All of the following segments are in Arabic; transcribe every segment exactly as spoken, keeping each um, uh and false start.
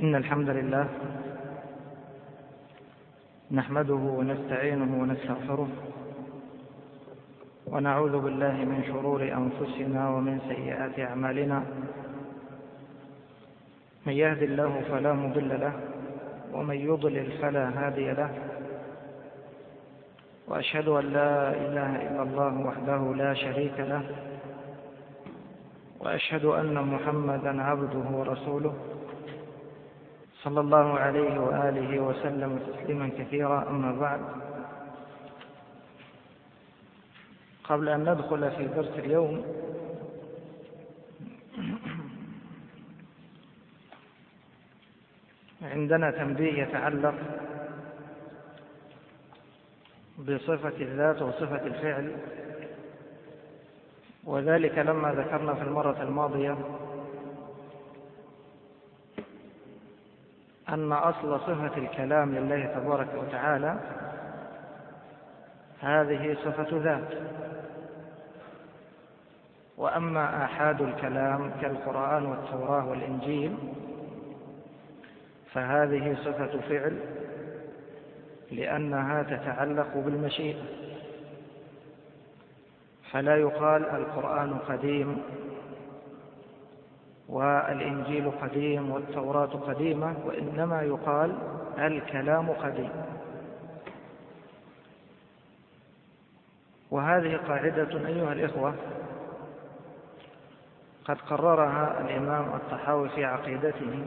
إن الحمد لله نحمده ونستعينه ونستغفره ونعوذ بالله من شرور أنفسنا ومن سيئات أعمالنا. من يهد الله فلا مضل له ومن يضلل فلا هادي له، وأشهد أن لا إله إلا الله وحده لا شريك له، وأشهد أن محمدا عبده ورسوله صلى الله عليه وآله وسلم تسليما كثيرا. أما بعد، قبل أن ندخل في درس اليوم عندنا تنبيه يتعلق بصفة الذات وصفة الفعل، وذلك لما ذكرنا في المرة الماضية أن أصل صفة الكلام لله تبارك وتعالى هذه صفة ذات، وأما آحاد الكلام كالقرآن والتوراة والإنجيل فهذه صفة فعل، لأنها تتعلق بالمشيئة، فلا يقال القرآن قديم والإنجيل قديم والتوراة قديمة، وإنما يقال الكلام قديم. وهذه قاعدة أيها الإخوة قد قررها الإمام الطحاوي في عقيدته،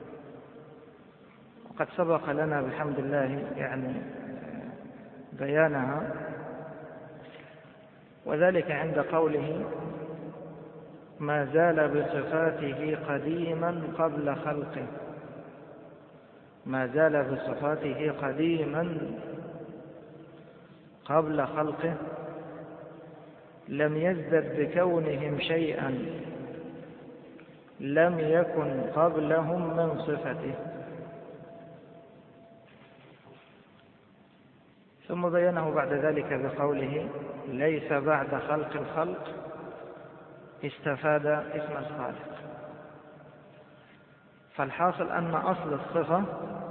وقد سبق لنا بحمد الله يعني بيانها، وذلك عند قوله ما زال بصفاته قديما قبل خلقه. ما زال بصفاته قديما قبل خلقه، لم يزدد بكونهم شيئا لم يكن قبلهم من صفته. ثم بينه بعد ذلك بقوله ليس بعد خلق الخلق استفاد اسم الخالق. فالحاصل أن أصل الصفة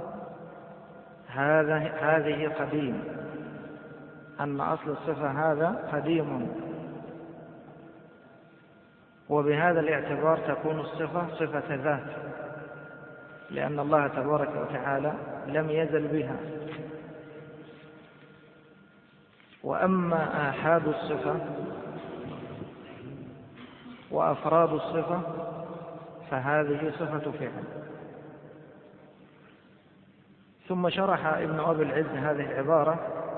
هذا هذه قديم، أن أصل الصفة هذا قديم، وبهذا الاعتبار تكون الصفة صفة ذات، لأن الله تبارك وتعالى لم يزل بها. وأما آحاد الصفة وأفراد الصفة فهذه صفة فعل. ثم شرح ابن أبي العز هذه العبارة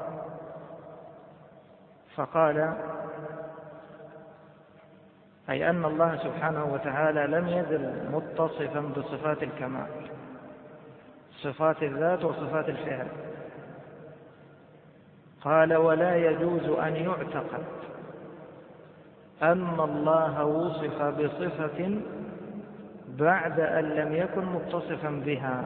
فقال أي أن الله سبحانه وتعالى لم يزل متصفا بصفات الكمال، صفات الذات وصفات الفعل. قال ولا يجوز أن يعتقد أن الله وصف بصفة بعد أن لم يكن متصفا بها.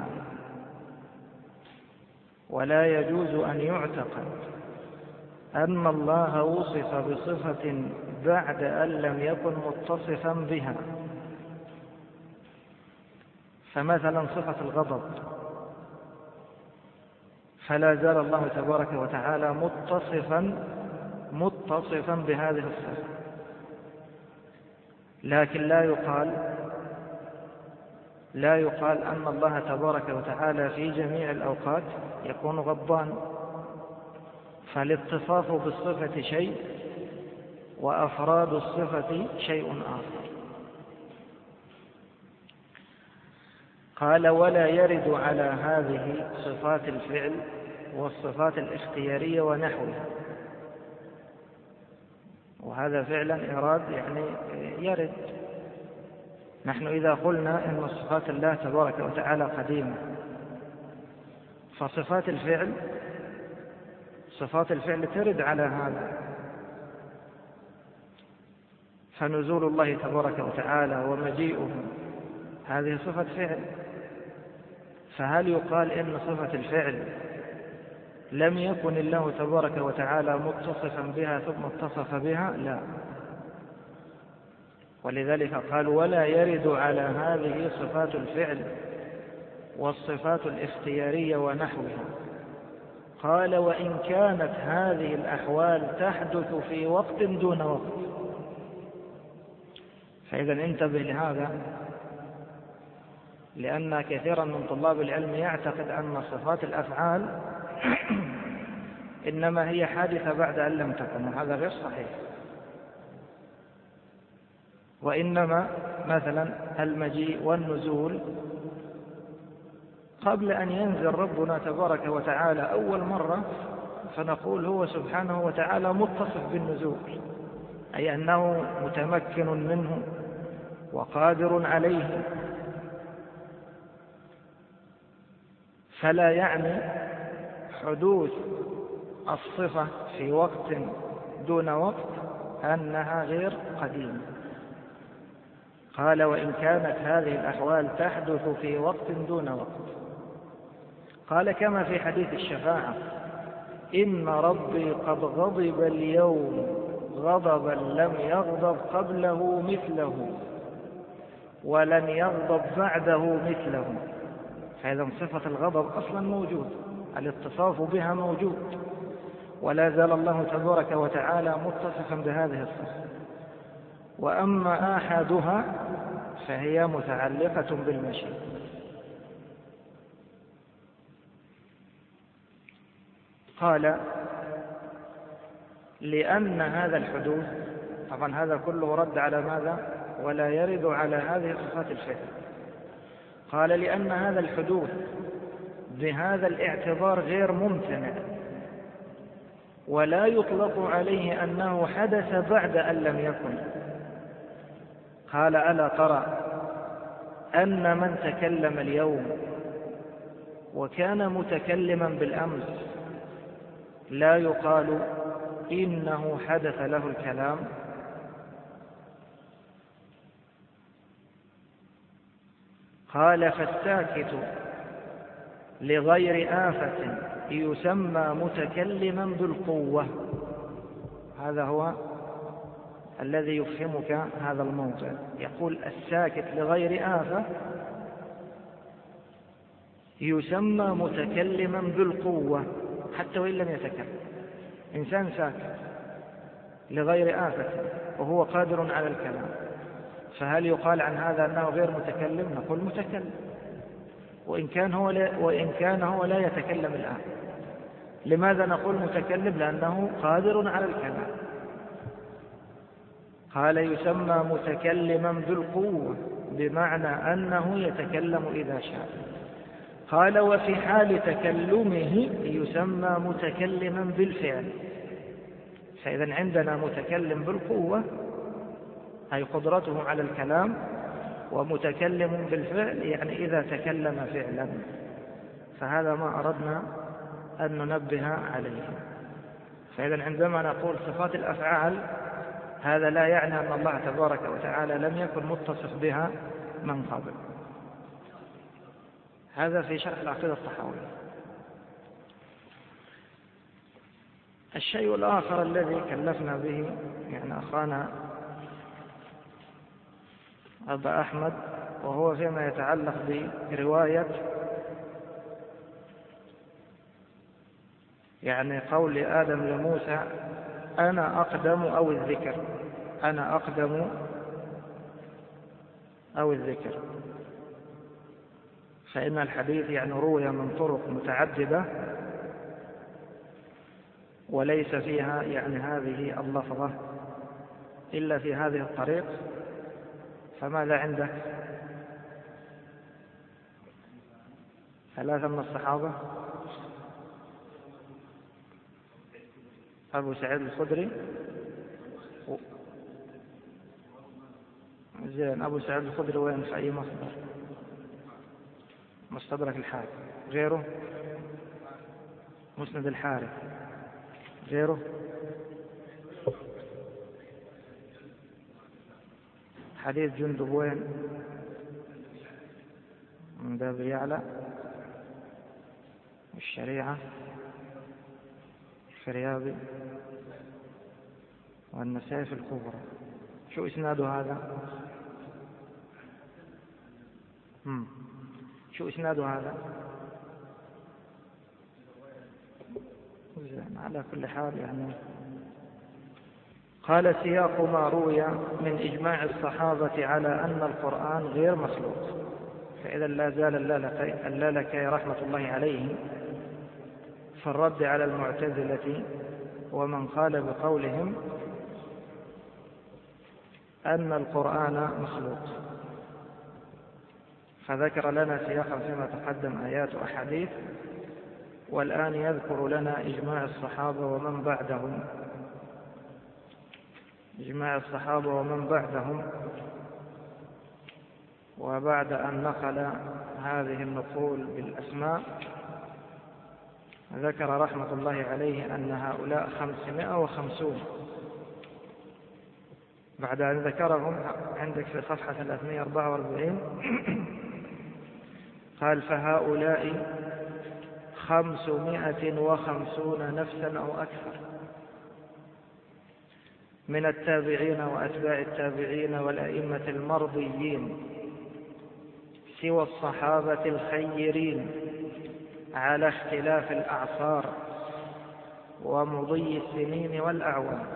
ولا يجوز أن يعتقد أن الله وصف بصفة بعد أن لم يكن متصفا بها. فمثلا صفة الغضب، فلا زال الله تبارك وتعالى متصفا متصفا بهذه الصفة، لكن لا يقال لا يقال أن الله تبارك وتعالى في جميع الأوقات يكون غضبان، فالاتصاف بالصفة شيء وأفراد الصفة شيء آخر. قال ولا يرد على هذه صفات الفعل والصفات الاختيارية ونحوها. وهذا فعلا إراد يعني يرد. نحن إذا قلنا إن صفات الله تبارك وتعالى قديمة، فصفات الفعل صفات الفعل ترد على هذا. فنزول الله تبارك وتعالى ومجيئه هذه صفة فعل، فهل يقال إن صفة الفعل لم يكن الله تبارك وتعالى متصفا بها ثم اتصف بها؟ لا. ولذلك قال ولا يرد على هذه صفات الفعل والصفات الاختيارية ونحوها. قال وإن كانت هذه الأحوال تحدث في وقت دون وقت. فإذا انتبه لهذا، لأن كثيرا من طلاب العلم يعتقد أن صفات الأفعال إنما هي حادثة بعد أن لم تكن، وهذا غير صحيح. وإنما مثلا المجيء والنزول قبل أن ينزل ربنا تبارك وتعالى أول مرة فنقول هو سبحانه وتعالى متصف بالنزول، أي أنه متمكن منه وقادر عليه، فلا يعني حدوث الصفة في وقت دون وقت أنها غير قديمة. قال وإن كانت هذه الأحوال تحدث في وقت دون وقت. قال كما في حديث الشفاعة: إن ربي قد غضب اليوم غضبا لم يغضب قبله مثله ولن يغضب بعده مثله. فإذا صفة الغضب أصلا موجود، الاتصاف بها موجود، ولا زال الله تبارك وتعالى متصفا بهذه الصفة. وأما آحادها فهي متعلقة بالمشيئة. قال لأن هذا الحدوث، طبعا هذا كله رد على ماذا؟ ولا يرد على هذه صفات الفعل. قال لأن هذا الحدوث بهذا الاعتبار غير ممتنع، ولا يطلق عليه أنه حدث بعد أن لم يكن. قال ألا ترى أن من تكلم اليوم وكان متكلما بالأمس لا يقال إنه حدث له الكلام؟ قال فالساكت لغير آفة يسمى متكلما بالقوة. هذا هو الذي يفهمك هذا الموضع. يقول الساكت لغير آفة يسمى متكلما بالقوة حتى وإن لم يتكلم. إنسان ساكت لغير آفة وهو قادر على الكلام، فهل يقال عن هذا أنه غير متكلم؟ نقول متكلم، وإن كان هو لا, وإن كان هو لا يتكلم الآن. لماذا نقول متكلم؟ لأنه قادر على الكلام. قال يسمى متكلما بالقوة بمعنى أنه يتكلم إذا شاء. قال وفي حال تكلمه يسمى متكلما بالفعل. فإذا عندنا متكلم بالقوة أي قدرته على الكلام، ومتكلم بالفعل يعني إذا تكلم فعلا. فهذا ما أردنا أن ننبه عليه. فإذا عندما نقول صفات الأفعال هذا لا يعني أن الله تبارك وتعالى لم يكن متصف بها من قبل. هذا في شرح العقيدة الطحاوية. الشيء الآخر الذي كلفنا به يعني أخانا أبا أحمد، وهو فيما يتعلق برواية يعني قول آدم لموسى أنا أقدم أو الذكر، أنا أقدم أو الذكر. فإن الحديث يعني روي من طرق متعددة وليس فيها يعني هذه اللفظة إلا في هذه الطريق. فماذا عندك؟ ثلاثة من الصحابة: أبو سعيد الخدري، زين أبو سعيد الخدري وين في أي مصدر؟ مستدرك الحارث. غيره؟ مسند الحارث. غيره؟ حديث جندب وين؟ من باب يعلى. والشريعة الفريابي والنسائي في الكبرى. شو إسناد هذا؟ مم. شو إسناد هذا؟ على كل حال يعني. قال سياق ما روي من إجماع الصحابة على أن القرآن غير مخلوق. فإذا لا زال اللالكائي رحمة الله عليه في الرد على المعتزلة ومن قال بقولهم أن القرآن مخلوق، فذكر لنا سياقا فيما تقدم آيات وأحاديث، والآن يذكر لنا إجماع الصحابة ومن بعدهم إجماع الصحابة ومن بعدهم وبعد أن نقل هذه النقول بالأسماء ذكر رحمة الله عليه أن هؤلاء خمسمائة وخمسون. بعد أن ذكرهم عندك في صفحة ثلاثمائة وأربعة وأربعين قال فهؤلاء خمسمائة وخمسون نفسا أو أكثر من التابعين وأتباع التابعين والأئمة المرضيين سوى الصحابة الخيرين على اختلاف الأعصار ومضي السنين والأعوام.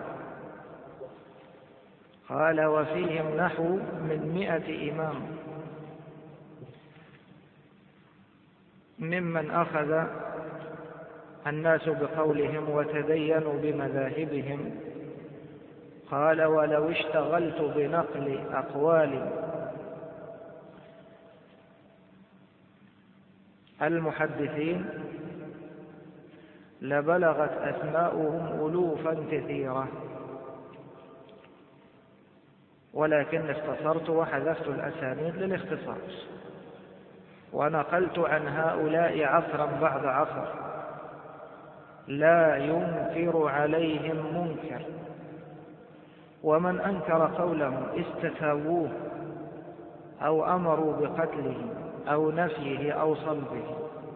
قال وفيهم نحو من مئة إمام ممن أخذ الناس بقولهم وتدينوا بمذاهبهم. قال ولو اشتغلت بنقل أقوال المحدثين لبلغت أسماؤهم ألوفا كثيرة، ولكن اختصرت وحذفت الأسانيد للاختصار، ونقلت عن هؤلاء عصرا بعد عصر لا ينكر عليهم منكر، ومن أنكر قولهم استتابوه أو أمروا بقتله أو نفيه أو صلبه.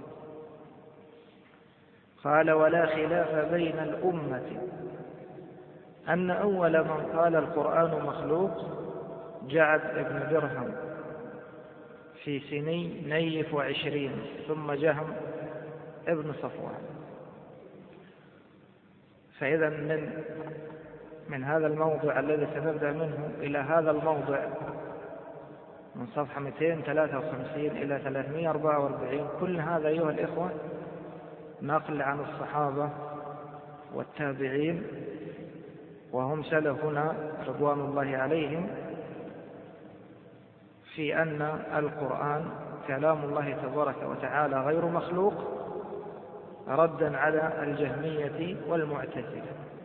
قال ولا خلاف بين الأمة أن أول من قال القرآن مخلوق جعد ابن درهم في سني نيف وعشرين ثم جهم ابن صفوان. فإذا من من هذا الموضع الذي سنبدأ منه إلى هذا الموضع من صفحة مئتين وثلاثة وخمسين إلى ثلاثمائة وأربعة وأربعين كل هذا أيها الإخوة نقل عن الصحابة والتابعين وهم سلفنا رضوان الله عليهم في أن القرآن كلام الله تبارك وتعالى غير مخلوق، ردا على الجهمية والمعتزلة.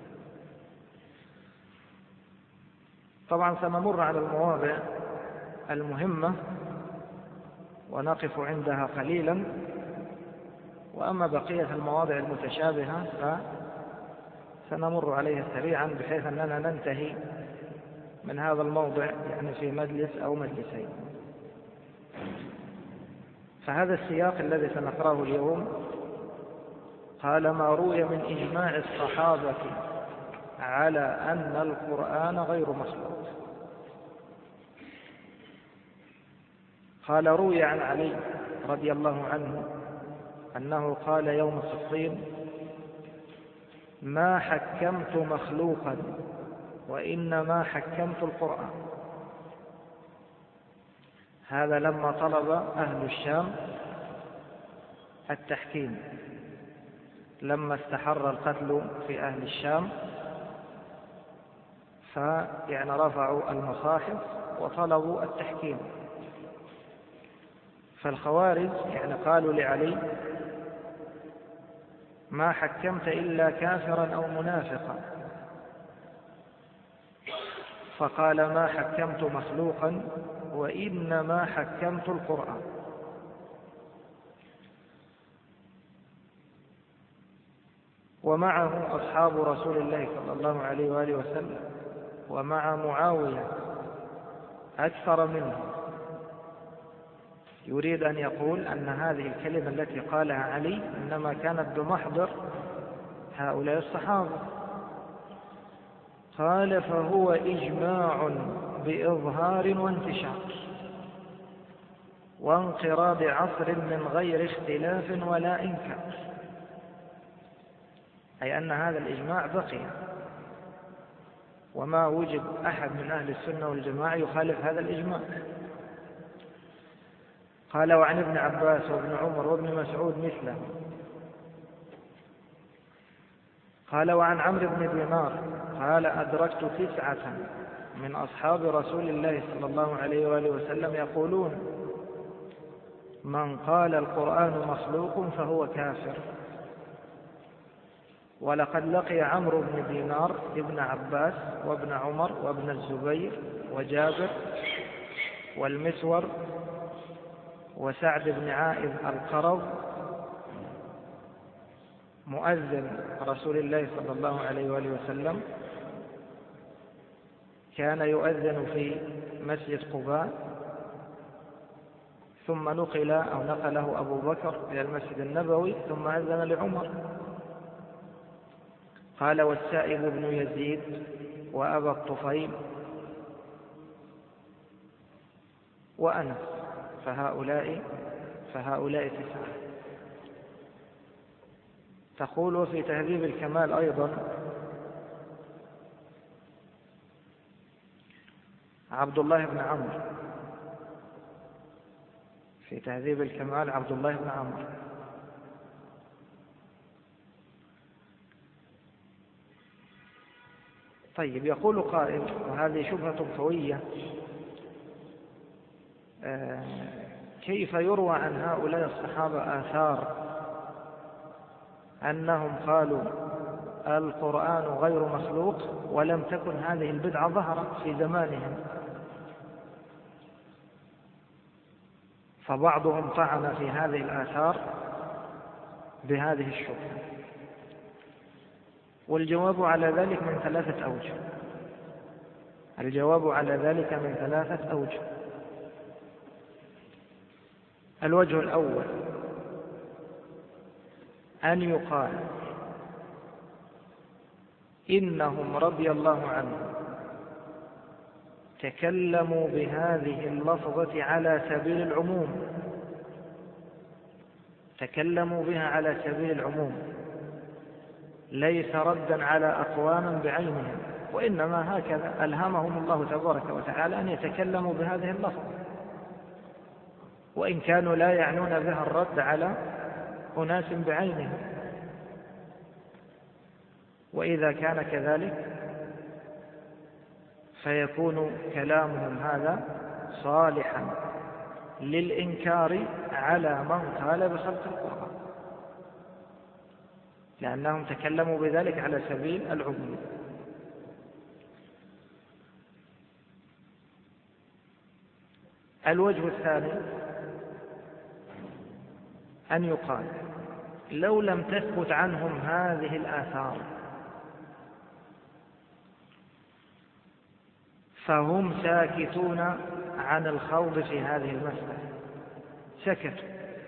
طبعا سنمر على المواضع المهمة ونقف عندها قليلا، وأما بقية المواضع المتشابهة فسنمر عليها سريعا بحيث أننا ننتهي من هذا الموضع يعني في مجلس أو مجلسين. فهذا السياق الذي سنقرأه اليوم قال ما روي من إجماع الصحابة على أن القرآن غير مخلوق. قال روي عن علي رضي الله عنه أنه قال يوم صفين ما حكمت مخلوقا وإنما حكمت القرآن. هذا لما طلب أهل الشام التحكيم، لما استحر القتل في أهل الشام فيعني رفعوا المصاحف وطلبوا التحكيم. فالخوارج يعني قالوا لعلي ما حكمت إلا كافرا أو منافقا، فقال ما حكمت مخلوقا وإنما حكمت القرآن. ومعه أصحاب رسول الله صلى الله عليه وآله وسلم، ومع معاوية أكثر منه. يريد أن يقول أن هذه الكلمة التي قالها علي إنما كانت بمحضر هؤلاء الصحابة. قال فهو إجماع بإظهار وانتشار. وانقراض عصر من غير اختلاف ولا إنكار، أي أن هذا الإجماع بقي وما وجد أحد من أهل السنة والجماعة يخالف هذا الإجماع. قال وعن ابن عباس وابن عمر وابن مسعود مثله. قال وعن عمرو بن دينار قال أدركت تسعة من أصحاب رسول الله صلى الله عليه وآله وسلم يقولون من قال القرآن مخلوق فهو كافر. ولقد لقي عمرو بن دينار ابن عباس وابن عمر وابن الزبير وجابر والمسور وسعد بن عائذ القرظ مؤذن رسول الله صلى الله عليه وآله وسلم، كان يؤذن في مسجد قباء ثم نقل أو نقله أبو بكر إلى المسجد النبوي ثم أذن لعمر. قال والسائب بن يزيد وأبا الطفيل وأنس، فهؤلاء فهؤلاء تسعة. تقول في تهذيب الكمال أيضا عبد الله بن عمرو، في تهذيب الكمال عبد الله بن عمرو. طيب يقول قائل، وهذه شبهة قوية، آه كيف يروى عن هؤلاء الصحابة آثار أنهم قالوا القرآن غير مخلوق ولم تكن هذه البدعة ظهرت في زمانهم؟ فبعضهم طعن في هذه الآثار بهذه الشبهة، والجواب على ذلك من ثلاثة أوجه. الجواب على ذلك من ثلاثة أوجه. الوجه الأول أن يقال إنهم رضي الله عنهم تكلموا بهذه اللفظة على سبيل العموم، تكلموا بها على سبيل العموم، ليس ردا على أقوام بعينهم، وإنما هكذا ألهمهم الله تبارك وتعالى أن يتكلموا بهذه اللفظة، وإن كانوا لا يعنون بها الرد على أناس بعينهم. وإذا كان كذلك فيكون كلامهم هذا صالحا للإنكار على من قال بخلق القرآن، لأنهم تكلموا بذلك على سبيل العموم. الوجه الثاني أن يقال لو لم تثبت عنهم هذه الآثار فهم ساكتون عن الخوض في هذه المسألة، سكتوا.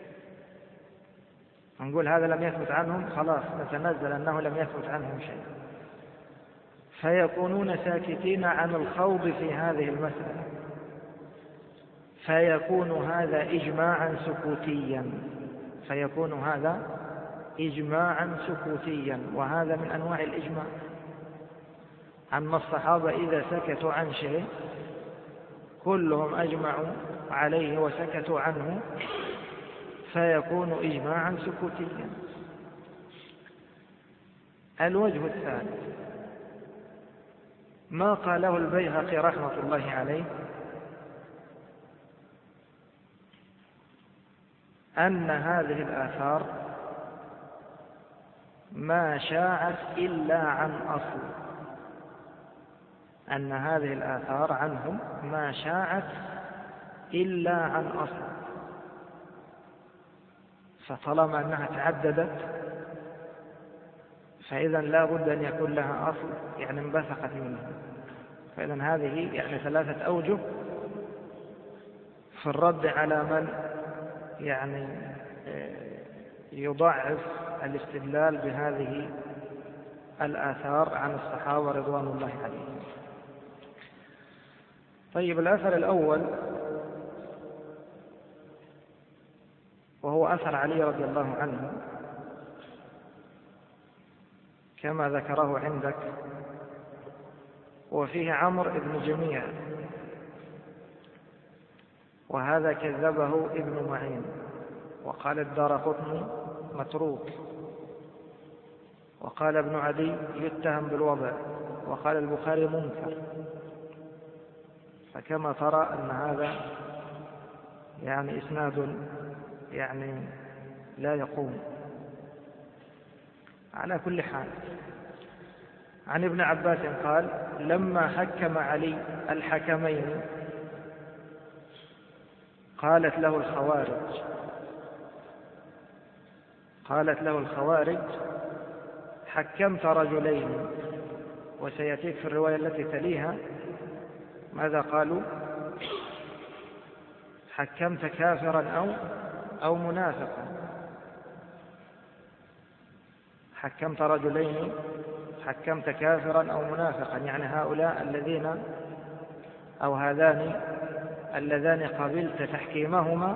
نقول هذا لم يثبت عنهم، خلاص نتنزل أنه لم يثبت عنهم شيء، فيكونون ساكتين عن الخوض في هذه المسألة، فيكون هذا إجماعا سكوتيا، فيكون هذا إجماعا سكوتيا وهذا من أنواع الإجماع. أما الصحابة إذا سكتوا عن شيء كلهم أجمعوا عليه وسكتوا عنه فيكون إجماعا سكوتيا. الوجه الثالث ما قاله البيهقي رحمة الله عليه أن هذه الآثار ما شاعت إلا عن أصل، أن هذه الآثار عنهم ما شاعت إلا عن أصل، فطالما أنها تعددت فإذا لا بد أن يكون لها أصل، يعني انبثقت منها. فإذا هذه يعني ثلاثة أوجه في الرد على من يعني يضعف الاستدلال بهذه الآثار عن الصحابة رضوان الله عليهم. طيب الأثر الأول أثر علي رضي الله عنه كما ذكره عندك، وفيه عمرو بن جميع، وهذا كذبه ابن معين، وقال الدارقطني متروك، وقال ابن عدي يتهم بالوضع، وقال البخاري منكر. فكما ترى أن هذا يعني إسناد يعني لا يقوم. على كل حال، عن ابن عباس قال: لما حكم علي الحكمين قالت له الخوارج قالت له الخوارج حكمت رجلين. وسيأتيك في الرواية التي تليها ماذا قالوا: حكمت كافرا أو أو منافقا. حكمت رجلين، حكمت كافرا أو منافقا، يعني هؤلاء الذين أو هذان اللذان قبلت تحكيمهما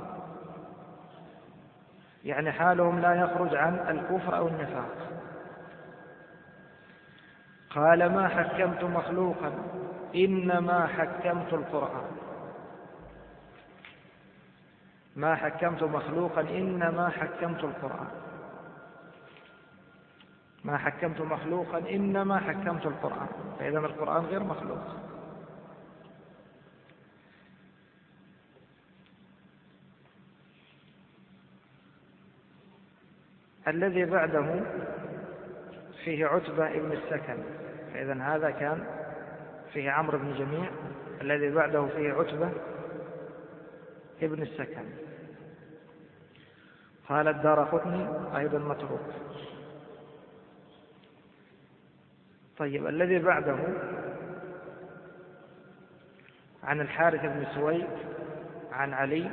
يعني حالهم لا يخرج عن الكفر أو النفاق. قال: ما حكمت مخلوقا إنما حكمت القرآن. ما حكمت مخلوقا إنما حكمت القرآن. ما حكمت مخلوقا إنما حكمت القرآن. فإذا القرآن غير مخلوق. الذي بعده فيه عتبة ابن السكن، فإذا هذا كان فيه عمرو بن جميع. الذي بعده فيه عتبة ابن السكن. قال الدارقطني أيضا متروك. طيب، الذي بعده عن الحارث بن سويد عن علي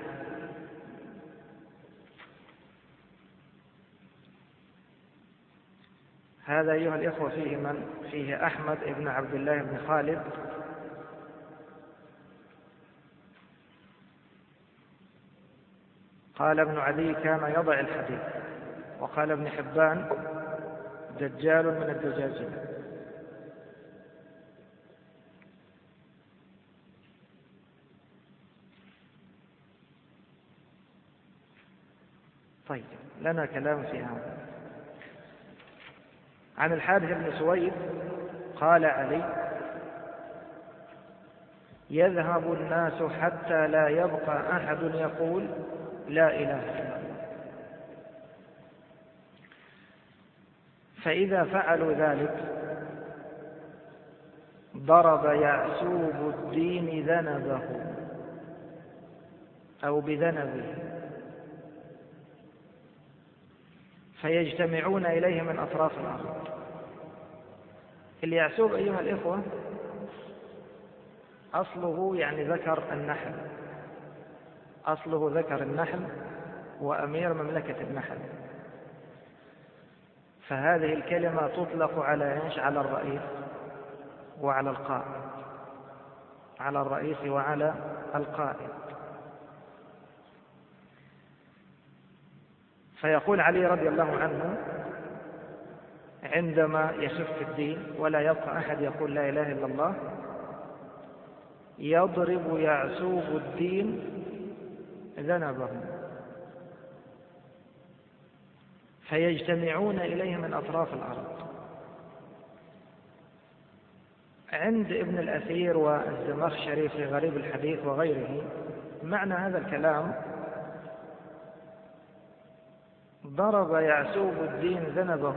هذا أيها الإخوة فيه من؟ فيه أحمد بن عبد الله بن خالد، قال ابن عدي كان يضع الحديث، وقال ابن حبان دجال من الدجاجلة. طيب، لنا كلام في هذا. عن الحارث بن سويد قال علي: يذهب الناس حتى لا يبقى أحد يقول لا إله إلا الله، فإذا فعلوا ذلك ضرب يعسوب الدين ذنبه أو بذنبه، فيجتمعون إليه من أطراف الأرض. اليعسوب أيها الإخوة أصله يعني ذكر النحل، أصله ذكر النحل وأمير مملكة النحل. فهذه الكلمة تطلق على إيش؟ على الرئيس وعلى القائد، على الرئيس وعلى القائد. فيقول علي رضي الله عنه عندما يخف الدين ولا يبقى أحد يقول لا إله إلا الله: يضرب يعسوب الدين ذنبه فيجتمعون إليه من أطراف الأرض. عند ابن الأثير والزمخشري في غريب الحديث وغيره معنى هذا الكلام: ضرب يعسوب الدين ذنبه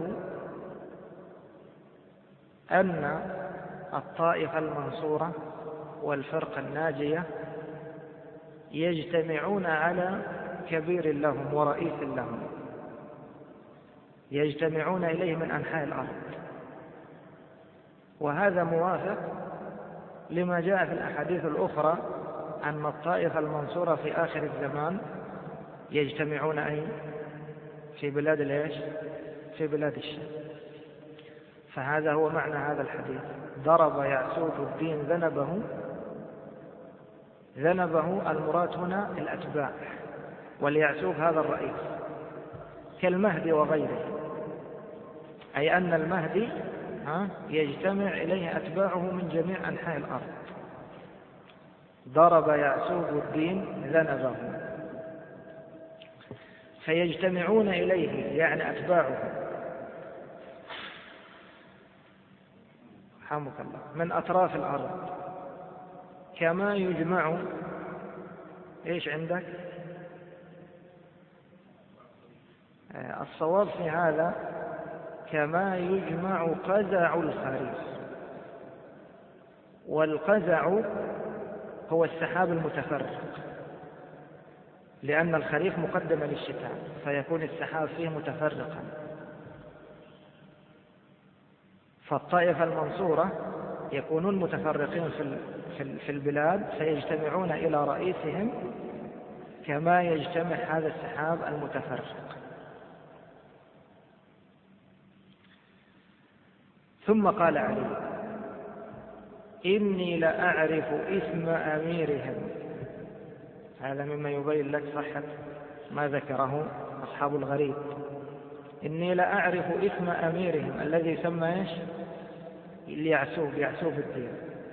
أن الطائفة المنصورة والفرقة الناجية يجتمعون على كبير لهم ورئيس لهم، يجتمعون إليه من أنحاء الأرض. وهذا موافق لما جاء في الأحاديث الأخرى أن الطائفة المنصورة في آخر الزمان يجتمعون أين؟ في بلاد الإيش؟ في بلاد الشام. فهذا هو معنى هذا الحديث: ضرب يعسوب الدين ذنبه. ذنبه المراد هنا الأتباع، واليعسوب هذا الرئيس كالمهدي وغيره، أي أن المهدي يجتمع إليه أتباعه من جميع أنحاء الأرض. ضرب يعسوب الدين ذنبه، فيجتمعون إليه يعني أتباعه رحمك الله من أطراف الأرض، كما يجمع إيش عندك؟ الصواب في هذا كما يجمع قزع الخريف، والقزع هو السحاب المتفرق، لأن الخريف مقدم للشتاء فيكون السحاب فيه متفرقا. فالطائفة المنصورة يكونون متفرقين في البلاد فيجتمعون إلى رئيسهم كما يجتمع هذا السحاب المتفرق. ثم قال علي: إني لأعرف إثم أميرهم. هذا مما يبين لك صحة ما ذكره أصحاب الغريب. إني لأعرف إثم أميرهم الذي يسمى إيش؟ اليعسوب، يعسوب الدين.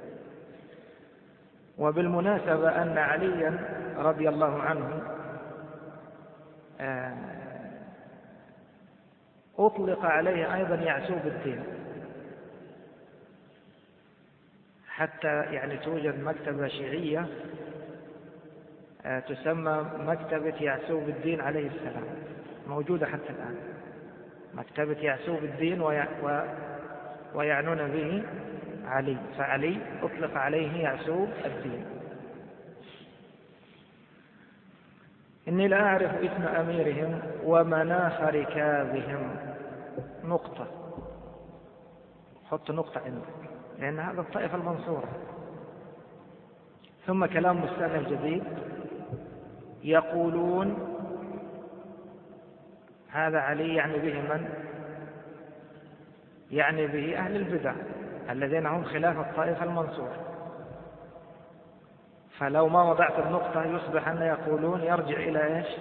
وبالمناسبة أن عليا رضي الله عنه أطلق عليه أيضا يعسوب الدين، حتى يعني توجد مكتبة شيعية تسمى مكتبة يعسوب الدين عليه السلام، موجودة حتى الآن، مكتبة يعسوب الدين ويعنون به علي، فعلي أطلق عليه يعسوب الدين. إني لا أعرف إثم أميرهم ومناخ ركابهم. نقطة، حط نقطة عندك، لأن هذا الطائفة المنصورة. ثم كلام مستأنف جديد: يقولون. هذا علي يعني به من؟ يعني به أهل البدع الذين هم خلاف الطائفة المنصورة. فلو ما وضعت النقطة يصبح أن يقولون يرجع إلى إيش؟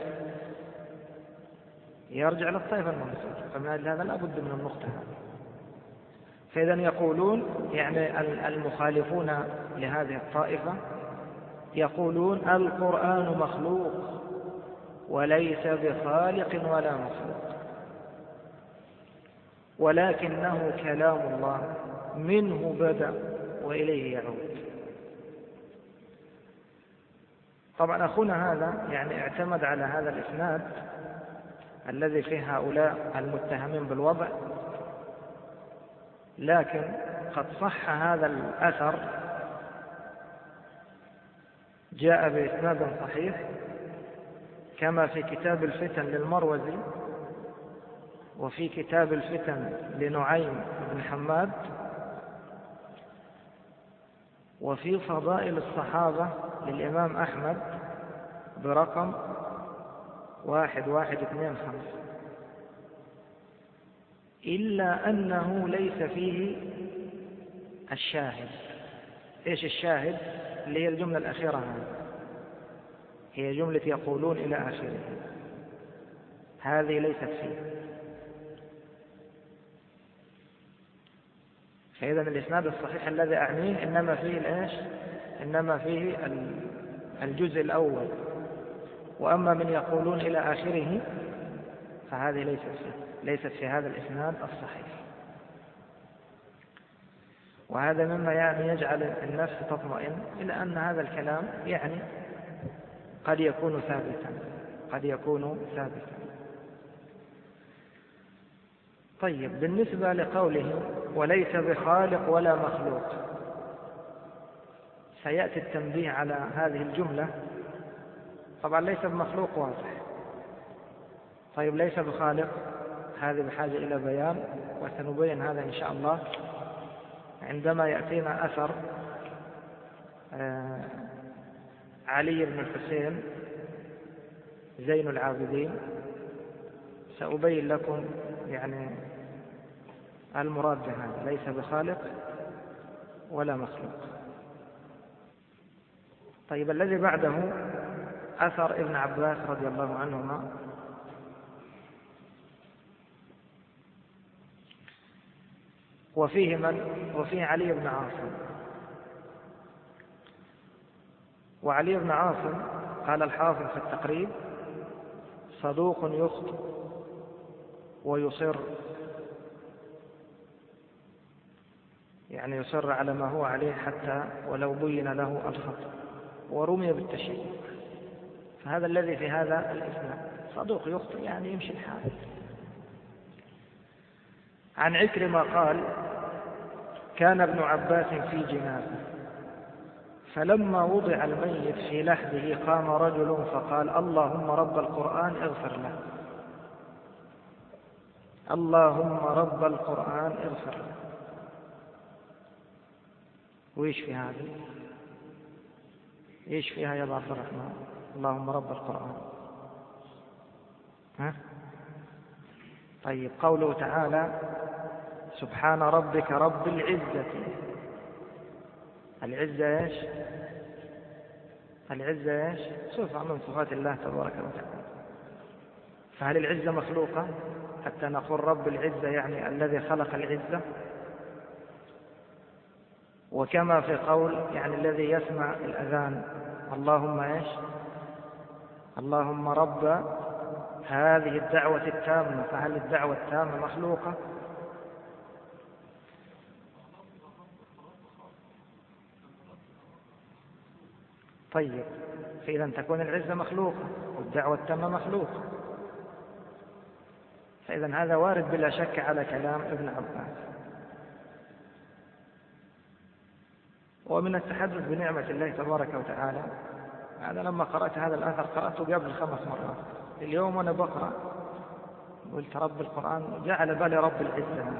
يرجع إلى الطائفة المنصورة، فمن أجل هذا لا بد من النقطة هذه. فإذا يقولون يعني المخالفون لهذه الطائفة يقولون القرآن مخلوق وليس بخالق ولا مخلوق، ولكنه كلام الله منه بدأ وإليه يعود. طبعا أخونا هذا يعني اعتمد على هذا الإسناد الذي فيه هؤلاء المتهمين بالوضع، لكن قد صح هذا الأثر، جاء بإسناد صحيح كما في كتاب الفتن للمروزي، وفي كتاب الفتن لنعيم بن حماد، وفي فضائل الصحابة للإمام أحمد برقم واحد واحد اثنين خمسة، إلا أنه ليس فيه الشاهد. إيش الشاهد؟ اللي هي الجملة الأخيرة هذه، هي جملة يقولون إلى آخره، هذه ليست فيه. فإذا الإسناد الصحيح الذي أعنيه إنما فيه الإيش؟ إنما فيه الجزء الأول، وأما من يقولون إلى آخره فهذه ليست فيه، ليست في هذا الإسناد الصحيح. وهذا مما يعني يجعل النفس تطمئن إلى أن هذا الكلام يعني قد يكون ثابتا، قد يكون ثابتا. طيب، بالنسبة لقوله وليس بخالق ولا مخلوق، سيأتي التنبيه على هذه الجملة. طبعا ليس بمخلوق واضح، طيب ليس بخالق هذه بحاجة إلى بيان، وسنبين هذا إن شاء الله عندما يأتينا أثر علي بن الحسين زين العابدين، سأبين لكم يعني المراد بهذا ليس بخالق ولا مخلوق. طيب، الذي بعده أثر ابن عباس رضي الله عنهما وفيه من وفيه علي بن عاصم. وعلي بن عاصم قال الحافظ في التقريب صدوق يخطئ ويصر، يعني يصر على ما هو عليه حتى ولو بين له الخطأ، ورمي بالتشيع. فهذا الذي في هذا الإسناد صدوق يخطئ يعني يمشي الحال. عن عكرمة قال كان ابن عباس في جنازة فلما وضع الميت في لحده قام رجل فقال اللهم رب القرآن اغفر له، اللهم رب القرآن اغفر له. وإيش في هذا؟ إيش فيها يا عبد الرحمن؟ اللهم رب القرآن. ها؟ طيب قوله تعالى سبحان ربك رب العزة، العزة إيش؟ العزة إيش؟ صفة من صفات الله تبارك وتعالى. فهل العزة مخلوقة حتى نقول رب العزة يعني الذي خلق العزة؟ وكما في قول يعني الذي يسمع الأذان اللهم إيش؟ اللهم رب هذه الدعوة التامة، فهل الدعوة التامة مخلوقة؟ طيب فإذا تكون العزة مخلوقة والدعوة التامة مخلوقة، فإذا هذا وارد بلا شك على كلام ابن عباس. ومن التحدث بنعمة الله تبارك وتعالى، هذا لما قرأت هذا الأثر قرأته قبل خمس مرات، اليوم وأنا بقرأ قلت رب القرآن جعل بالي رب العزة.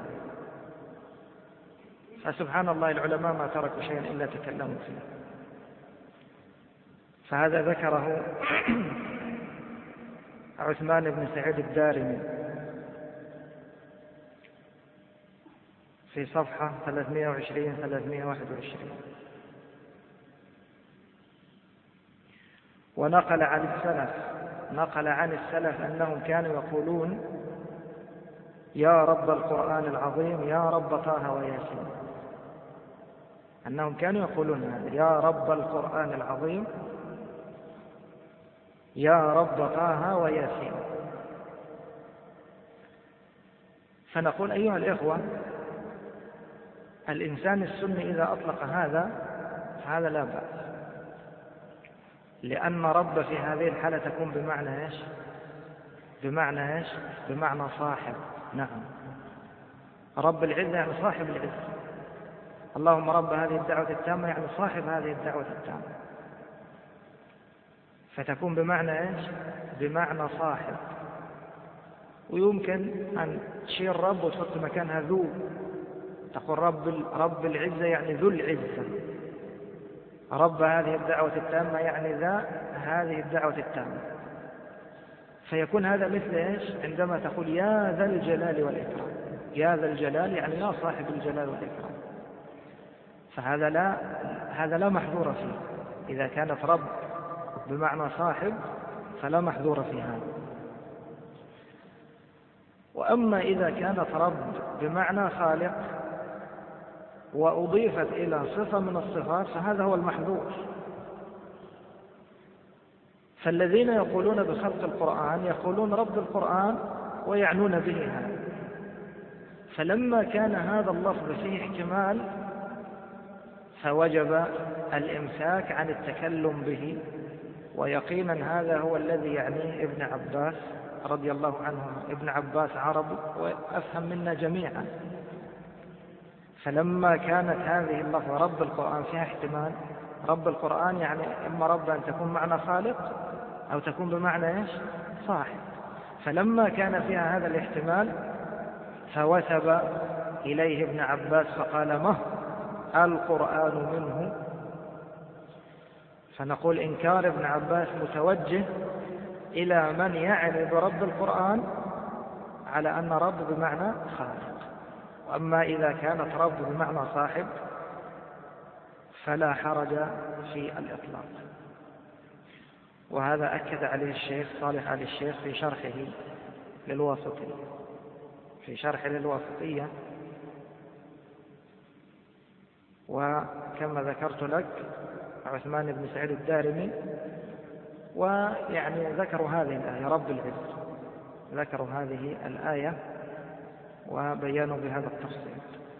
فسبحان الله العلماء ما تركوا شيئا إلا تكلموا فيه. فهذا ذكره عثمان بن سعيد الدارمي في صفحة ثلاثمائة وعشرين ثلاثمائة وواحد وعشرين. ونقل عن السلف نقل عن السلف أنهم كانوا يقولون يا رب القرآن العظيم يا رب طه وياسين، أنهم كانوا يقولون هذا يا رب القرآن العظيم يا رب طه وياسين. فنقول أيها الإخوة الإنسان السني إذا أطلق هذا فهذا لا بأس، لأن رب في هذه الحالة تكون بمعنى إيش؟ بمعنى إيش؟ بمعنى صاحب. نعم رب العزة يعني صاحب العزة، اللهم رب هذه الدعوة التامة يعني صاحب هذه الدعوة التامة، فتكون بمعنى إيش؟ بمعنى صاحب. ويمكن أن تشير رب وتحط مكانها ذو، تقول رب رب العزة يعني ذو العزة، رب هذه الدعوة التامة يعني ذا هذه الدعوة التامة. فيكون هذا مثل إيش؟ عندما تقول يا ذا الجلال والإكرام، يا ذا الجلال يعني يا صاحب الجلال والإكرام. فهذا لا هذا لا محذور فيه، إذا كانت رب بمعنى صاحب فلا محذور في هذا. وأما إذا كانت رب بمعنى خالق وأضيفت إلى صفة من الصفات فهذا هو المحذور. فالذين يقولون بخلق القرآن يقولون رب القرآن ويعنون به هذا، فلما كان هذا اللفظ فيه احتمال فوجب الإمساك عن التكلم به، ويقينا هذا هو الذي يعنيه ابن عباس رضي الله عنه. ابن عباس عربي وأفهم منا جميعا، فلما كانت هذه اللفظة رب القرآن فيها احتمال، رب القرآن يعني إما رب أن تكون معنى خالق أو تكون بمعنى إيش؟ صاحب. فلما كان فيها هذا الاحتمال فوثب إليه ابن عباس فقال مه القرآن منه. فنقول إنكار ابن عباس متوجه إلى من يعني برب القرآن على أن رب بمعنى خالق. وأما إذا كانت رب بمعنى صاحب فلا حرج في الإطلاق. وهذا أكد عليه الشيخ صالح آل الشيخ في شرحه للواسطية في شرحه للواسطية وكما ذكرت لك عثمان بن سعيد الدارمي، ويعني ذكروا هذه الآية، رب العزة ذكروا هذه الآية وبيانوا بهذا التفصيل.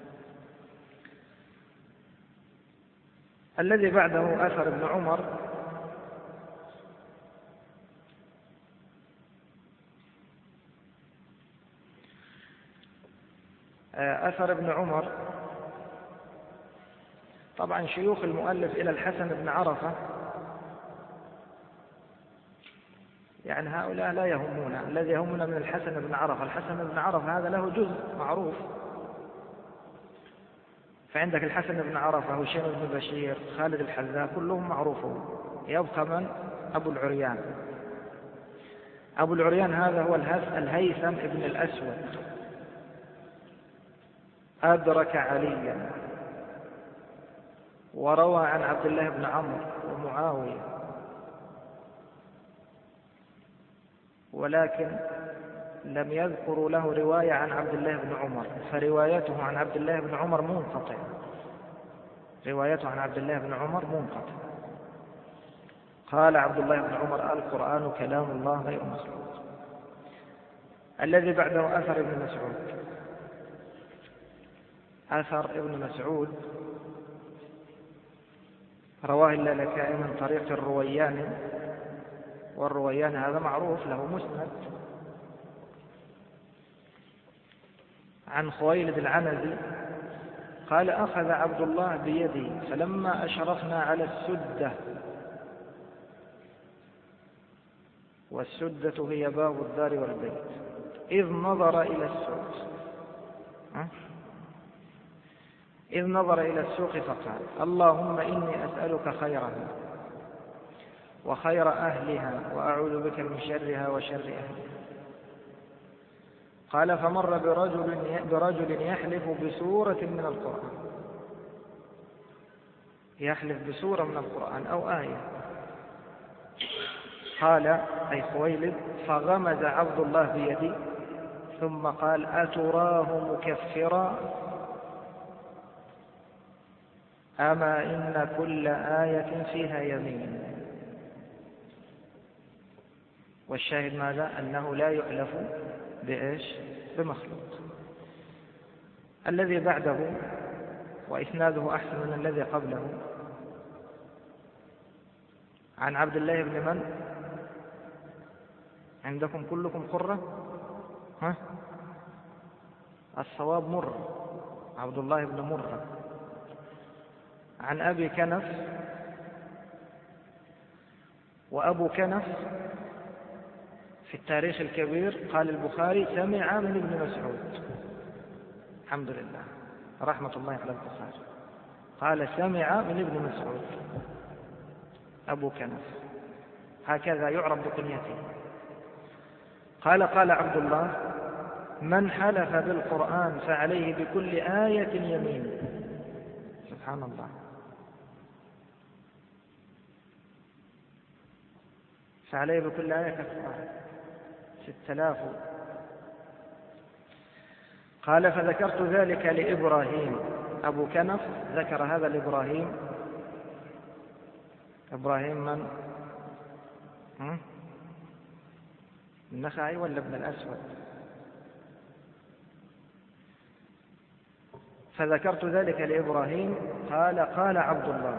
الذي بعده أثر ابن عمر أثر ابن عمر طبعا شيوخ المؤلف إلى الحسن بن عرفة، يعني هؤلاء لا يهمنا، الذي يهمنا من الحسن بن عرفة. الحسن بن عرفة هذا له جزء معروف، فعندك الحسن بن عرفة، هشام بن بشير، خالد الحذاء، كلهم معروفون. يبقى من؟ أبو العريان. أبو العريان هذا هو الهيثم بن الأسود، أدرك عليا وروى عن عبد الله بن عمرو ومعاوية، ولكن لم يذكروا له رواية عن عبد الله بن عمر، فروايته عن عبد الله بن عمر منقطع روايته عن عبد الله بن عمر منقطع. قال عبد الله بن عمر: القرآن كلام الله غير مخلوق. الذي بعده أثر ابن مسعود. أثر ابن مسعود رواه اللالكائي من طريق الرويان، والرويان هذا معروف له مسند، عن خويلد العنزي قال: أخذ عبد الله بيدي فلما أشرفنا على السدة، والسدة هي باب الدار والبيت، إذ نظر إلى السوق إذ نظر إلى السوق فقال: اللهم إني أسألك خيرها وخير أهلها وأعوذ بك من شرها وشر أهلها. قال: فمر برجل, برجل يحلف بسورة من القرآن يحلف بسورة من القرآن أو آية. قال أي خويلد: فغمز عبد الله بيدي ثم قال: أتراه مكفرا؟ أما إن كل آية فيها يمين. والشاهد ماذا؟ أنه لا يحلف بإيش؟ بمخلوق. الذي بعده وإسناده أحسن من الذي قبله، عن عبد الله بن من؟ عندكم كلكم قرة؟ ها؟ الصواب مر، عبد الله بن مرة. عن أبي كنف، وأبو كنف في التاريخ الكبير قال البخاري: سمع من ابن مسعود. الحمد لله، رحمة الله على البخاري. قال: سمع من ابن مسعود أبو كنف، هكذا يعرف بكنيته. قال: قال عبد الله: من حلف بالقرآن فعليه بكل آية يمين. سبحان الله، فعليه بكل آية كفارة ست آلاف. قال: فذكرت ذلك لإبراهيم. أبو كنف ذكر هذا لإبراهيم. إبراهيم من؟ النخعي ولا ابن الأسود؟ فذكرت ذلك لإبراهيم. قال: قال عبد الله.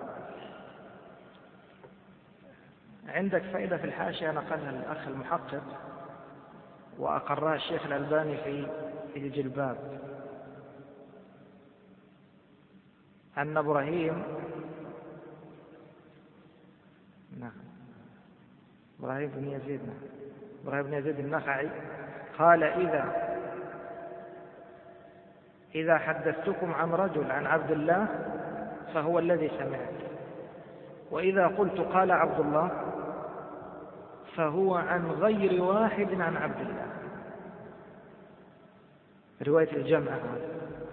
عندك فائدة في الحاشية نقلها الأخ المحقق وأقرها الشيخ الألباني في الجلباب، أن إبراهيم نعم إبراهيم بن يزيد نعم إبراهيم بن يزيد النخعي قال: إذا إذا حدثتكم عن رجل عن عبد الله فهو الذي سمعت، وإذا قلت قال عبد الله فهو عن غير واحد عن عبد الله. رواية الجمع هذه،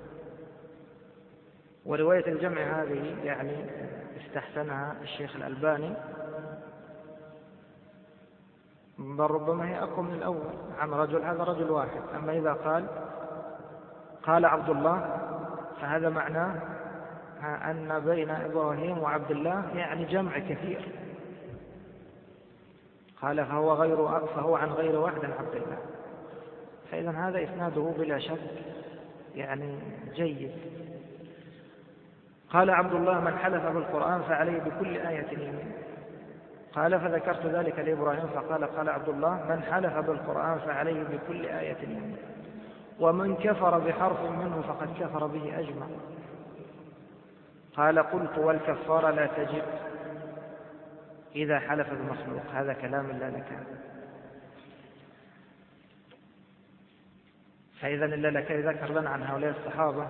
ورواية الجمع هذه يعني استحسنها الشيخ الألباني بل ربما هي أقوى من الأول عن رجل، هذا رجل واحد. أما إذا قال قال عبد الله فهذا معناه أن بين إبراهيم وعبد الله يعني جمع كثير. قال فهو, غير فهو عن غير واحد عبد الله. فإذا هذا إسناده بلا شك يعني جيد. قال عبد الله من حلف بالقرآن فعليه بكل آية يمين. قال فذكرت ذلك لإبراهيم فقال قال عبد الله من حلف بالقرآن فعليه بكل آية يمين، ومن كفر بحرف منه فقد كفر به أجمع. قال قلت والكفار لا تجب إذا حلف بمخلوق. هذا كلام اللالكائي. فإذا اللالكائي ذكر لنا عن هؤلاء الصحابة،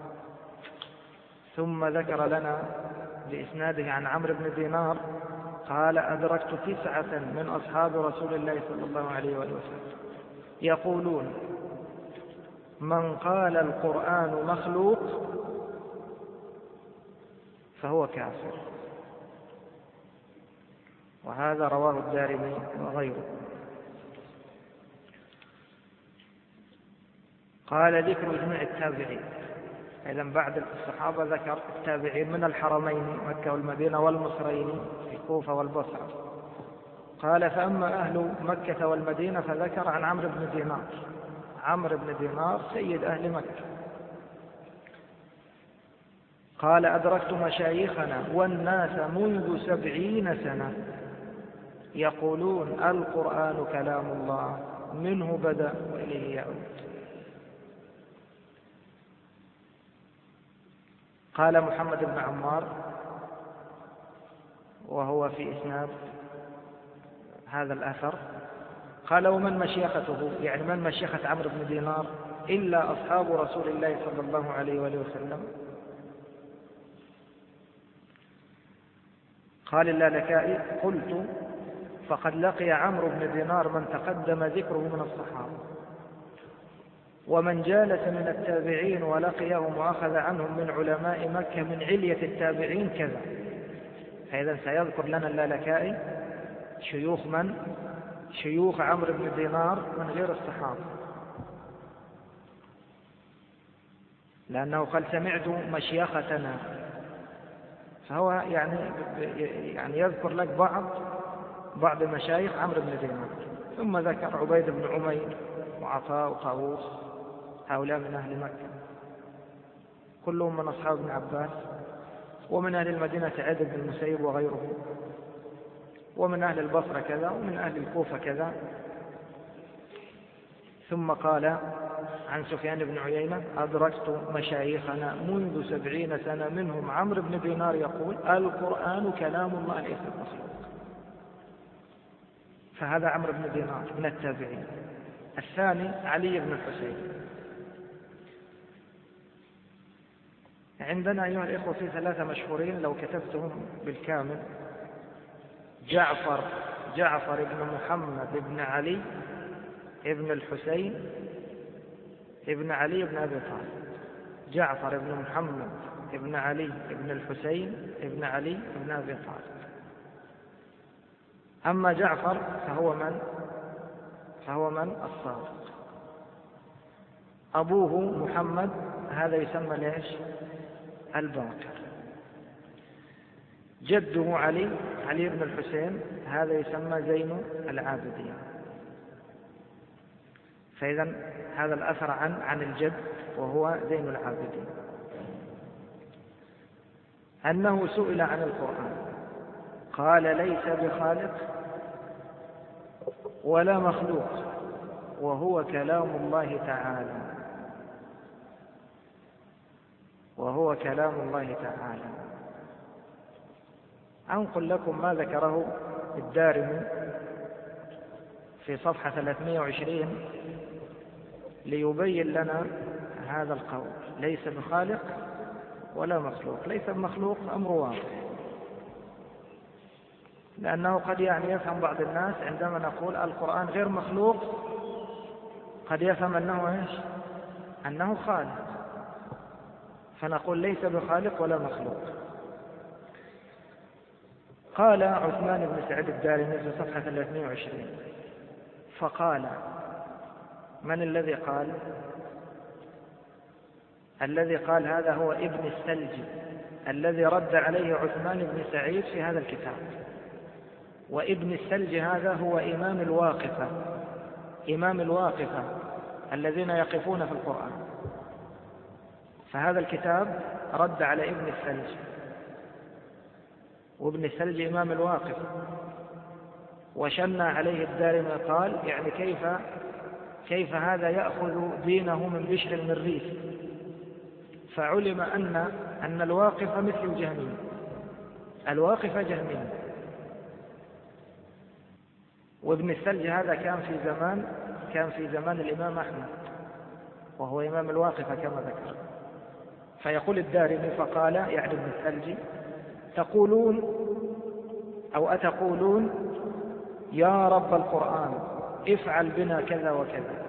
ثم ذكر لنا بإسناده عن عمرو بن دينار قال أدركت تسعة من أصحاب رسول الله صلى الله عليه وآله وسلم يقولون من قال القرآن مخلوق فهو كافر. وهذا رواه الدارمي وغيره. قال ذكر إجماع التابعين. إذا بعد الصحابة ذكر التابعين من الحرمين مكة والمدينة والمصرين في الكوفة والبصرة. قال فأما أهل مكة والمدينة فذكر عن عمرو بن دينار. عمرو بن دينار سيد أهل مكة. قال أدركت مشايخنا والناس منذ سبعين سنة يقولون القرآن كلام الله منه بدأ وإليه يعود. قال محمد بن عمار وهو في إسناد هذا الأثر قال ومن مشيخته، يعني من مشيخة عمرو بن دينار إلا أصحاب رسول الله صلى الله عليه وآله وسلم. قال اللالكائي قلت فقد لقي عمرو بن دينار من تقدم ذكره من الصحابة، ومن جالس من التابعين ولقيهم وأخذ عنهم من علماء مكة من علية التابعين كذا. فإذا سيذكر لنا اللالكائي شيوخ من؟ شيوخ عمرو بن دينار من غير الصحابة، لأنه قال سمعت مشيختنا، فهو يعني يعني يذكر لك بعض بعض مشايخ عمرو بن دينار. ثم ذكر عبيد بن عمير وعطاء وطاووس، هؤلاء من أهل مكة كلهم من أصحاب ابن عباس، ومن أهل المدينة عيد بن المسيب وغيره، ومن أهل البصرة كذا، ومن أهل الكوفة كذا. ثم قال عن سفيان بن عيينة أدركت مشايخنا منذ سبعين سنة منهم عمرو بن دينار يقول القرآن كلام الله ليس بمخلوق. فهذا عمرو بن دينار من التابعين. الثاني علي بن الحسين. عندنا أيها الإخوة في ثلاثة مشهورين لو كتبتهم بالكامل: جعفر جعفر بن محمد بن علي ابن الحسين ابن علي بن أبي طالب. جعفر بن محمد ابن علي ابن الحسين ابن علي بن أبي طالب. أما جعفر فهو من؟ فهو من؟ الصادق. أبوه محمد، هذا يسمى ليش؟ الباقر. جده علي علي بن الحسين، هذا يسمى زين العابدين. فإذا هذا الأثر عن عن الجد وهو زين العابدين، أنه سئل عن القرآن قال ليس بخالق ولا مخلوق وهو كلام الله تعالى وهو كلام الله تعالى. أنقل لكم ما ذكره الدارمي في صفحة ثلاثمائة وعشرين ليبين لنا هذا القول: ليس بخالق ولا مخلوق. ليس بمخلوق أمر واضح، لأنه قد يعني يفهم بعض الناس عندما نقول القرآن غير مخلوق قد يفهم أنه إيش؟ أنه خالق، فنقول ليس بخالق ولا مخلوق. قال عثمان بن سعيد الدارمي في صفحة ثلاثمائة وعشرين: فقال. من الذي قال؟ الذي قال هذا هو ابن السلجي الذي رد عليه عثمان بن سعيد في هذا الكتاب. وابن السلجي هذا هو إمام الواقفة، إمام الواقفة الذين يقفون في القرآن. فهذا الكتاب رد على ابن السلجي، وابن السلجي إمام الواقفة. وشن عليه الدارمي قال يعني كيف كيف هذا يأخذ دينه من بشر المريس. فعلم أن أن الواقفة مثل الجهمية، الواقفة جهمية. وابن السلجي هذا كان في زمان كان في زمان الإمام أحمد، وهو إمام الواقفة كما ذكر. فيقول الدارمي فقال يعني ابن السلجي: تقولون أو أتقولون يا رب القرآن افعل بنا كذا وكذا،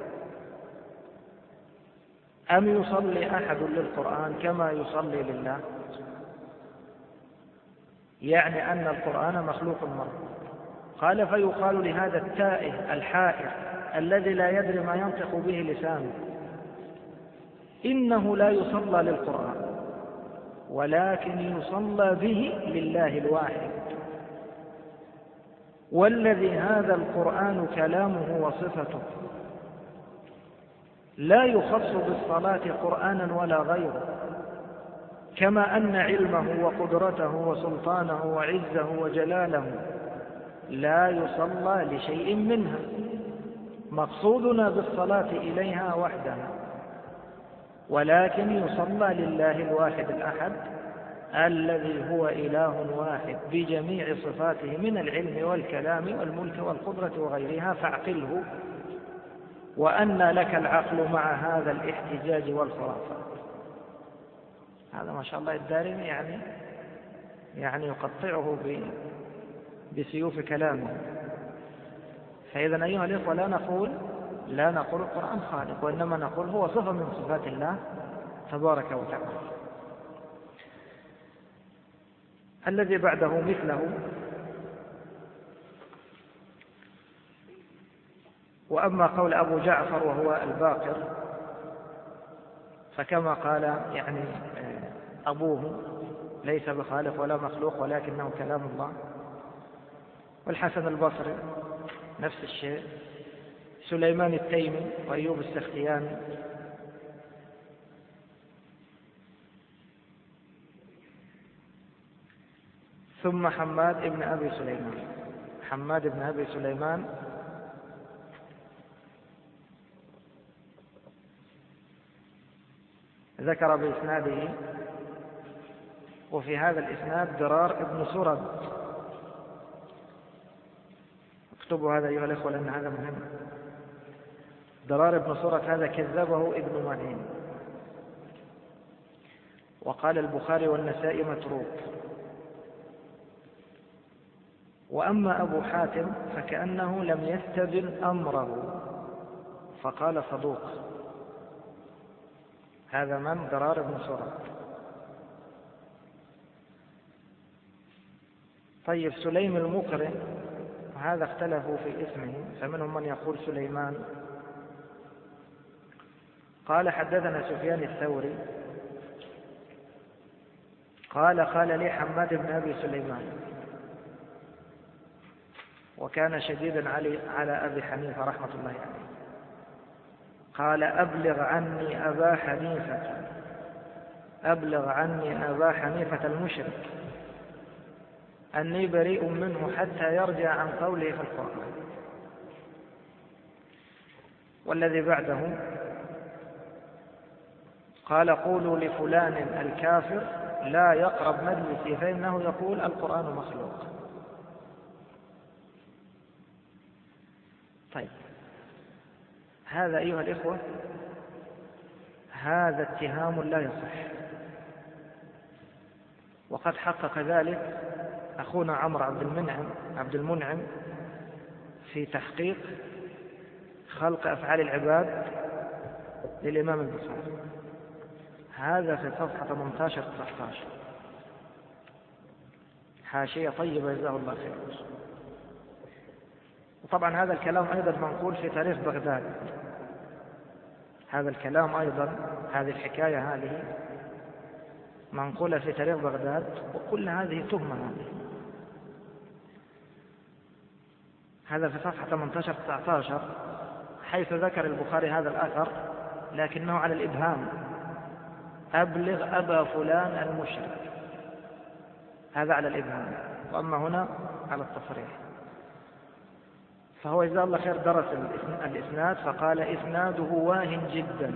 أم يصلي أحد للقرآن كما يصلي لله؟ يعني أن القرآن مخلوق مرة. قال: فيقال لهذا التائه الحائر الذي لا يدري ما ينطق به لسانه: إنه لا يصلى للقرآن، ولكن يصلى به لله الواحد، والذي هذا القرآن كلامه وصفته، لا يخص بالصلاة قرآنا ولا غيره، كما أن علمه وقدرته وسلطانه وعزه وجلاله لا يصلى لشيء منها، مقصودنا بالصلاة إليها وحدها، ولكن يصلى لله الواحد الأحد الذي هو إله واحد بجميع صفاته من العلم والكلام والملك والقدرة وغيرها، فاعقله، وأن لك العقل مع هذا الاحتجاج والخرافات. هذا ما شاء الله الدارمي يعني يعني يقطعه بسيوف كلامه. فإذا أيها الإخوة لا نقول لا نقول القرآن خالق، وإنما نقول هو صفة من صفات الله تبارك وتعالى. الذي بعده مثله: وأما قول أبو جعفر وهو الباقر فكما قال يعني أبوه ليس بخالق ولا مخلوق ولكنه كلام الله. والحسن البصري نفس الشيء، سليمان التيمي وأيوب السختياني. ثم حماد ابن أبي سليمان. حماد ابن أبي سليمان ذكر بإسناده، وفي هذا الإسناد درار ابن سرد. اكتبوا هذا أيها الأخوة لأن هذا مهم. درار ابن سرد هذا كذبه ابن معين، وقال البخاري والنسائي متروك. وأما أبو حاتم فكأنه لم يستبن أمره فقال صدوق. هذا من؟ درار بن سرد. طيب سليم المقرئ هذا اختلفوا في اسمه، فمنهم من يقول سليمان. قال حدثنا سفيان الثوري قال قال لي حماد بن أبي سليمان، وكان شديدا علي على أبي حنيفة رحمة الله عليه. قال: أبلغ عني أبا حنيفة أبلغ عني أبا حنيفة المشرك أني بريء منه حتى يرجع عن قوله في القرآن. والذي بعده قال: قولوا لفلان الكافر لا يقرب مجلسي فإنه يقول القرآن مخلوق. طيب هذا أيها الإخوة هذا اتهام لا يصح، وقد حقق ذلك أخونا عمرو عبد المنعم عبد المنعم في تحقيق خلق أفعال العباد للإمام البخاري. هذا في صفحة ثمانية عشر تسعة عشر، حاشية طيبة جزاه الله خير. وطبعا هذا الكلام أيضا منقول في تاريخ بغداد، هذا الكلام أيضا، هذه الحكاية هذه منقولة في تاريخ بغداد، وكل هذه تهمة. هذه هذا في صفحة ثمانية عشر تسعة عشر حيث ذكر البخاري هذا الأثر لكنه على الإبهام: أبلغ أبا فلان المشرك، هذا على الإبهام، وأما هنا على التصريح. فهو جزاه الله خير درس الإسناد فقال: إسناده واهن جدا.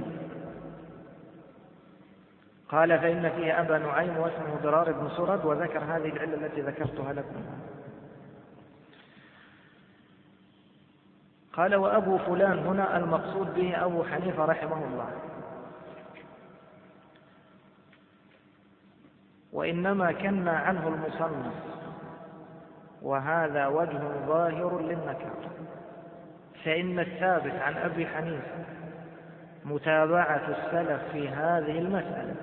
قال: فإن فيه أبا نعيم واسمه ضرار بن سرد، وذكر هذه العلة التي ذكرتها لكم. قال: وأبو فلان هنا المقصود به أبو حنيفة رحمه الله، وإنما كنى عنه المصنف، وهذا وجه ظاهر للنكر، فإن الثابت عن أبي حنيفة متابعة السلف في هذه المسألة،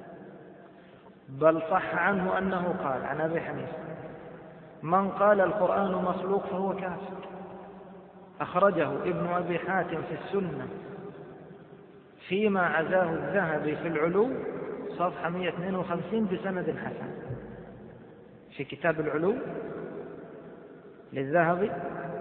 بل صح عنه أنه قال عن أبي حنيفة: من قال القرآن مخلوق فهو كافر. أخرجه ابن أبي حاتم في السنة فيما عزاه الذهبي في العلو صفحة مئة واثنين وخمسين بسند حسن. في كتاب العلو للذهبي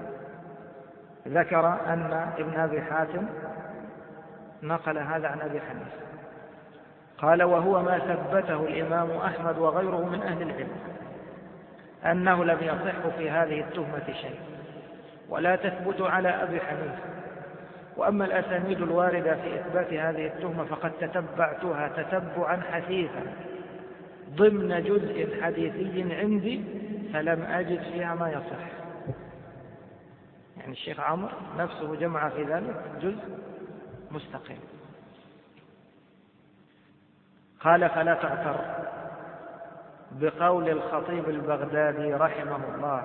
ذكر أن ابن أبي حاتم نقل هذا عن أبي حنيفة. قال: وهو ما ثبته الإمام أحمد وغيره من أهل العلم أنه لم يصح في هذه التهمة شيء، ولا تثبت على أبي حنيفة. وأما الأسانيد الواردة في إثبات هذه التهمة فقد تتبعتها تتبعا حثيثا ضمن جزء حديثي عندي، فلم أجد فيها ما يصح. يعني الشيخ عمرو نفسه جمع في ذلك جزء مستقل. قال: فلا تغتر بقول الخطيب البغدادي رحمه الله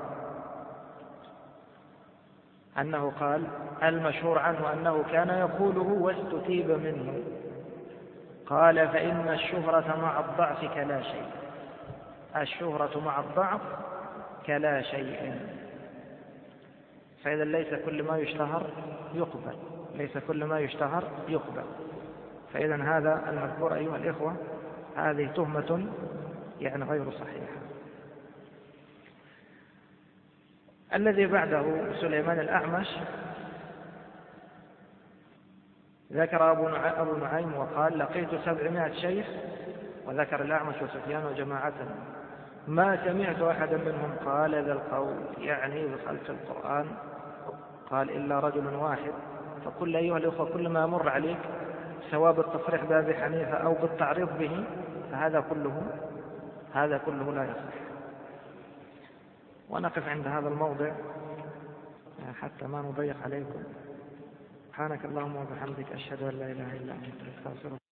أنه قال: المشهور عنه أنه كان يقوله واستتيب منه. قال: فإن الشهرة مع الضعف كلا شيء، الشهرة مع الضعف كلا شيء. فإذا ليس كل ما يشتهر يقبل، ليس كل ما يشتهر يقبل. فإذا هذا المذكور أيها الإخوة هذه تهمة يعني غير صحيحة. الذي بعده سليمان الأعمش ذكر أبو نعيم وقال: لقيت سبعمائة شيخ، وذكر الأعمش وسفيان وجماعة، ما سمعت أحدا منهم قال ذا القول، يعني بخلف القرآن، قال إلا رجل واحد. فقل أيها الأخوة كل ما يمر عليك سواء بالتصريح بأبي حنيفة أو بالتعريض به فهذا كله هذا كله لا يصح. ونقف عند هذا الموضع حتى ما نضيق عليكم. سبحانك اللهم وبحمدك، أشهد أن لا إله إلا أنت، أستغفرك.